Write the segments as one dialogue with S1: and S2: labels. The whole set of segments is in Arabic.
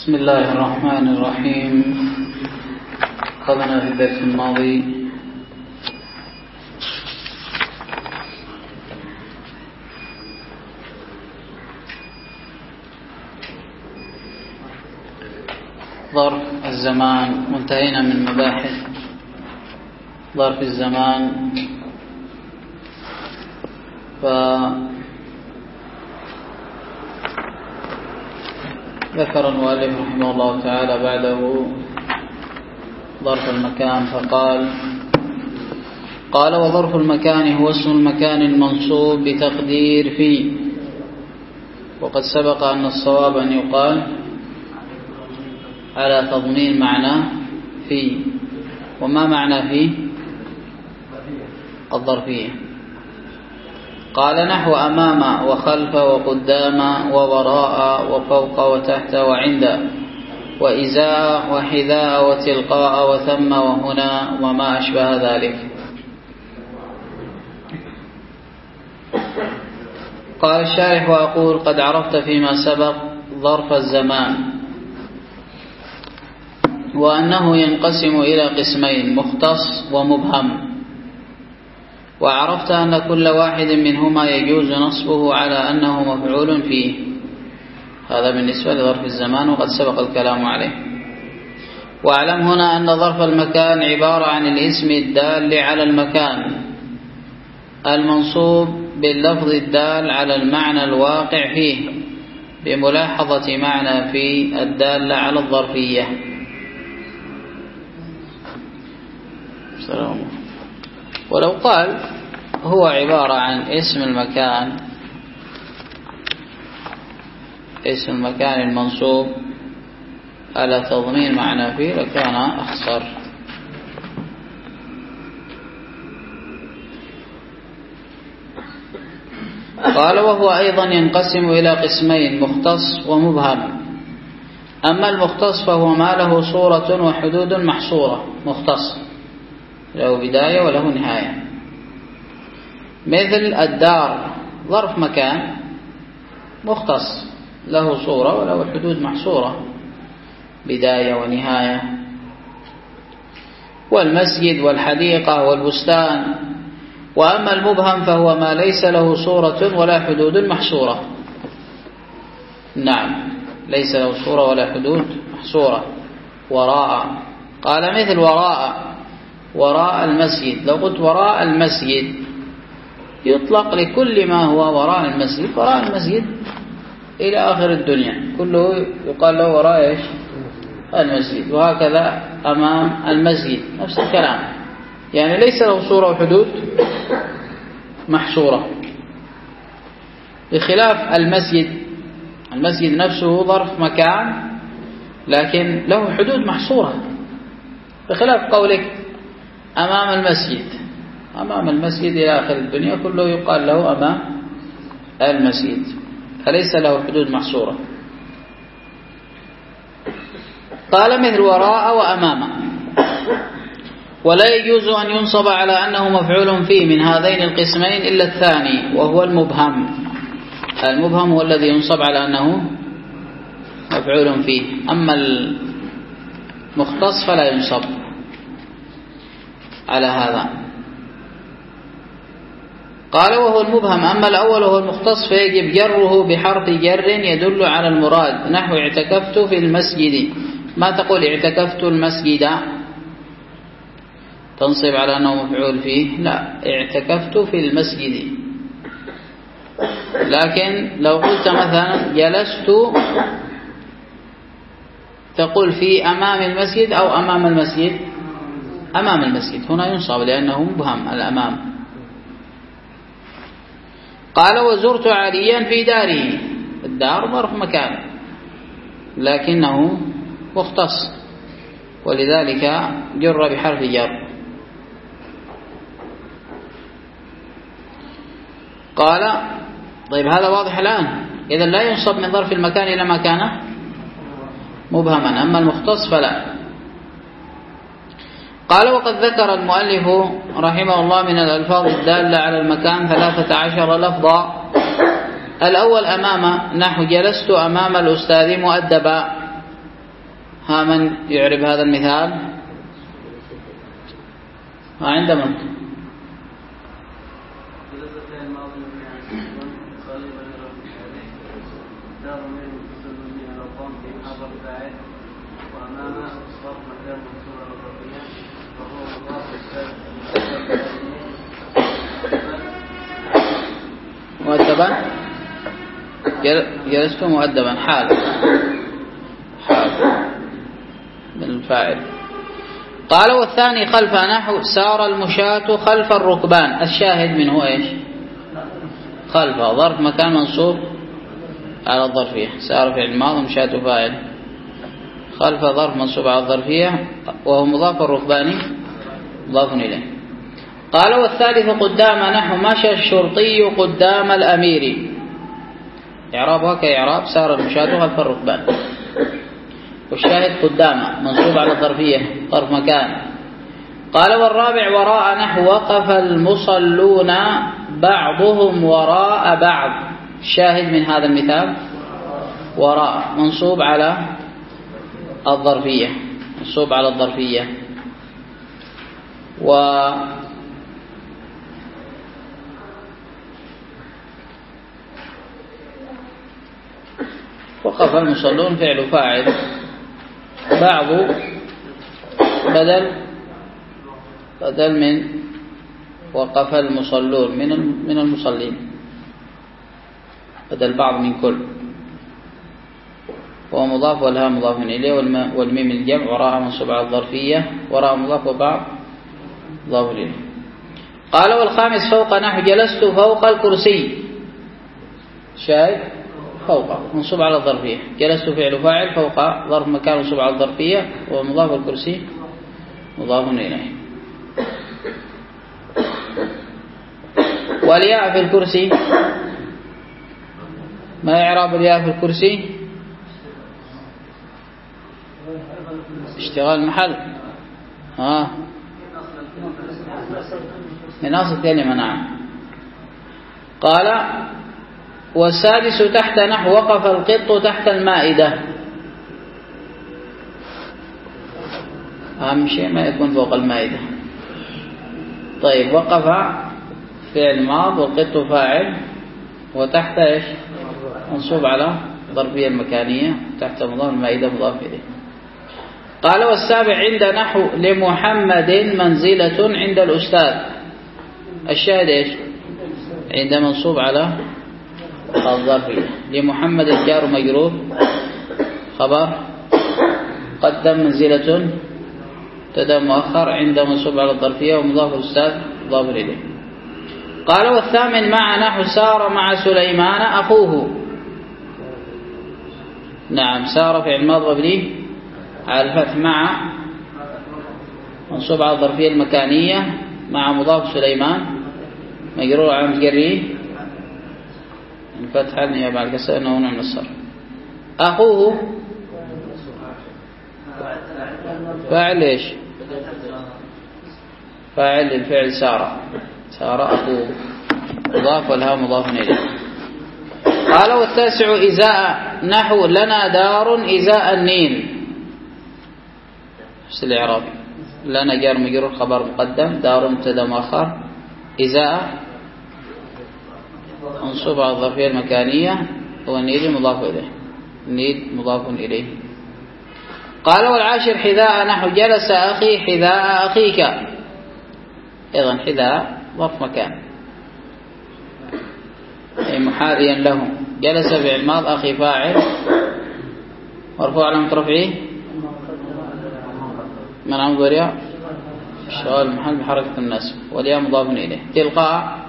S1: بسم الله الرحمن الرحيم. أخذنا في الدرس الماضي ظرف الزمان، وانتهينا من مباحث ظرف الزمان. ذكر المؤلف رحمه الله تعالى بعده ظرف المكان فقال: وظرف المكان هو اسم المكان المنصوب بتقدير في. وقد سبق أن الصواب أن يقال على تضمين معنى في. وما معنى في؟ الظرفية. قال: نحو أمام وخلف وقدام ووراء وفوق وتحت وعند وإزاء وحذاء وتلقاء وثم وهنا وما أشبه ذلك. قال الشارح: وأقول قد عرفت فيما سبق ظرف الزمان، وأنه ينقسم إلى قسمين: مختص ومبهم. وعرفت أن كل واحد منهما يجوز نصبه على أنه مفعول فيه. هذا بالنسبة لظرف الزمان، وقد سبق الكلام عليه. واعلم هنا أن ظرف المكان عبارة عن الاسم الدال على المكان المنصوب باللفظ الدال على المعنى الواقع فيه، بملاحظة معنى في الدال على الظرفية. ولو قال هو عبارة عن اسم المكان المنصوب على تضمين معنى فيه لكان أخصر. قال: وهو أيضا ينقسم إلى قسمين: مختص ومبهم. أما المختص فهو ما له صورة وحدود محصورة. مختص له بداية وله نهاية، مثل الدار ظرف مكان مختص له صورة وله حدود محصورة، بداية ونهاية. والمسجد والحديقة والبستان. وأما المبهم فهو ما ليس له صورة ولا حدود محصورة. نعم، ليس له صورة ولا حدود محصورة. وراء، قال مثل وراء المسجد. لو قلت وراء المسجد يطلق لكل ما هو وراء المسجد. وراء المسجد إلى آخر الدنيا كله يقال له وراء إيش؟ المسجد. وهكذا أمام المسجد نفس الكلام، يعني ليس له صورة وحدود محصورة، بخلاف المسجد نفسه ظرف مكان لكن له حدود محصورة، بخلاف قولك أمام المسجد إلى آخر الدنيا كله يقال له أمام المسجد، فليس له حدود محصورة. قال مثل وراء وأمام. ولا يجوز أن ينصب على أنه مفعول فيه من هذين القسمين إلا الثاني، وهو المبهم. المبهم هو الذي ينصب على أنه مفعول فيه. أما المختص فلا ينصب على هذا. قال: وهو المبهم. أما الأول وهو المختص فيجب جره بحرف جر يدل على المراد، نحو اعتكفت في المسجد. ما تقول اعتكفت المسجد تنصب على أنه مفعول فيه؟ لا، اعتكفت في المسجد. لكن لو قلت مثلا جلست تقول في أمام المسجد أو أمام المسجد؟ أمام المسجد. هنا ينصب لأنه مبهم الأمام. قال: وزرت عليا في داره. الدار ظرف مكان لكنه مختص، ولذلك جر بحرف جر. قال: طيب هذا واضح الآن. إذا لا ينصب من ظرف المكان إلى ما كان مبهما. أما المختص فلا. قال: وقد ذكر المؤلف رحمه الله من الألفاظ الدالة على المكان 13 لفظا. الأول أمام، نحو جلست أمام الأستاذ مؤدبا. ها من يعرب هذا المثال؟ ما عنده من؟ مؤدبا جلست مؤدبا حال من الفاعل. قال والثاني خلف نحو سار المشاة خلف الركبان. الشاهد منه ايش؟ خلف ظرف مكان منصوب على الظرفية، سار فعل ماضي مشاة فاعل، خلف ظرف منصوب على الظرفية وهو مضاف الركباني مضاف إليه. قال والثالث قدام نحو مشى الشرطي قدام الأمير. إعرابها كإعراب سار المشاة خلف الركبان. والشاهد قدام منصوب على الظرفية ظرف مكان. قال والرابع وراء نحو وقف المصلون بعضهم وراء بعض. الشاهد من هذا المثال وراء منصوب على الظرفية، منصوب على الظرفية. وقف المصلون فعل فاعل، بعض بدل من وقف المصلون من المصلين، بدل بعض من كل، وهو مضاف والها مضاف إليه والميم الجمع وراء منصوب على الظرفية، وراء مضاف وبعض مضاف إليه. قال والخامس فوق نحو جلست فوق الكرسي. شاهد فوق منصوب على الظرفية، جلست فعل فاعل، فوق ظرف مكان منصوب على الظرفية ومضاف الكرسي مضاف إليه. والياء في الكرسي، ما إعراب الياء في الكرسي؟ اشتغال محل من أصل كلمة. نعم. قال والسادس تحت نحو وقف القط تحت المائدة. أهم شيء ما يكون فوق المائدة. طيب وقف فعل ماض والقط فاعل وتحت ايش؟ منصوب على ظرفية المكانية، تحت مضاف المائدة مضاف إليه. قال والسابع عند نحو لمحمد منزلة عند الأستاذ. الشاهد ايش؟ عند منصوب على الظرفية. لمحمد الجار مجرور خبر قدم منزلة تدا مؤخر عند منصوب على الظرفية ومضاف الأستاذ مضاف إليه. قال والثامن مع نحو سار مع سليمان أخوه. نعم سار فعل ماضي مبني على الفتح مع منصوب على الظرفية المكانية مع مضاف سليمان مجرور على مجريه الفتح النيابة على الكسر انه نوع من الصرف. أخوه فاعل ايش؟ فاعل الفعل سار أخوه مضاف والها مضاف إليه. قال والتاسع إزاء نحو لنا دار إزاء النيل. نفس الإعراب، لنا جار مجرور خبر مقدم، دار مبتدا مؤخر، إزاء منصوب على الظرفية المكانية والنيل مضاف إليه، النيل مضاف إليه. قال والعاشر حذاء نحو جلس أخي حذاء أخيك. أيضا حذاء ظرف مكان أي محاذيا له. جلس فعل ماض أخي فاعل مرفوع علامة رفعه منع مضارع اشتغال المحل بحركة النصب والياء مضاف إليه. تلقاء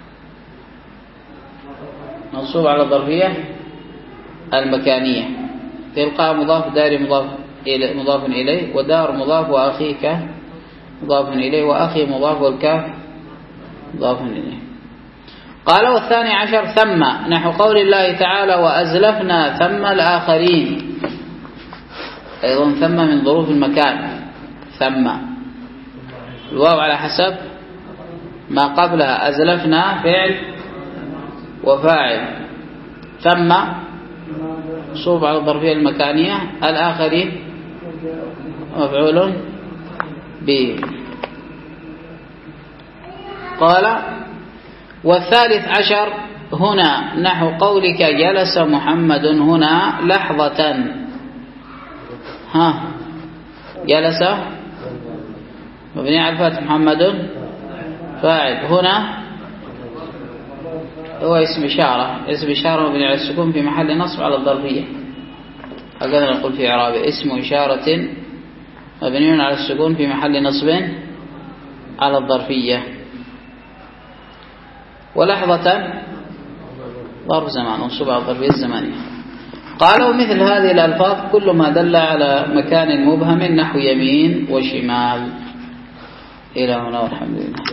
S1: منصوب على الظرفية المكانية. تلقاء مضاف داري مضاف إليه ودار مضاف وأخيك مضاف إليه وأخي مضاف والكاف مضاف إليه. قال والثاني عشر ثم نحو قول الله تعالى وأزلفنا ثم الآخرين. أيضا ثم من ظروف المكان. ثم الواو على حسب ما قبلها، أزلفنا فعل وفاعل، ثم منصوب على الظرفية المكانية، الآخرين مفعول به. قال والثالث عشر هنا نحو قولك جلس محمد هنا لحظة. جلس مبني على الفتح، محمد فاعل، هنا هو اسم إشارة، اسم إشارة مبني على السكون في محل نصب على الظرفية. هكذا نقول في إعرابه اسم إشارة مبني على السكون في محل نصب على الظرفية. ولحظة ظرف زمان منصوب على الظرفية الزمانية. قالوا مثل هذه الألفاظ كل ما دل على مكان مبهم نحو يمين وشمال. إلى هنا والحمد لله.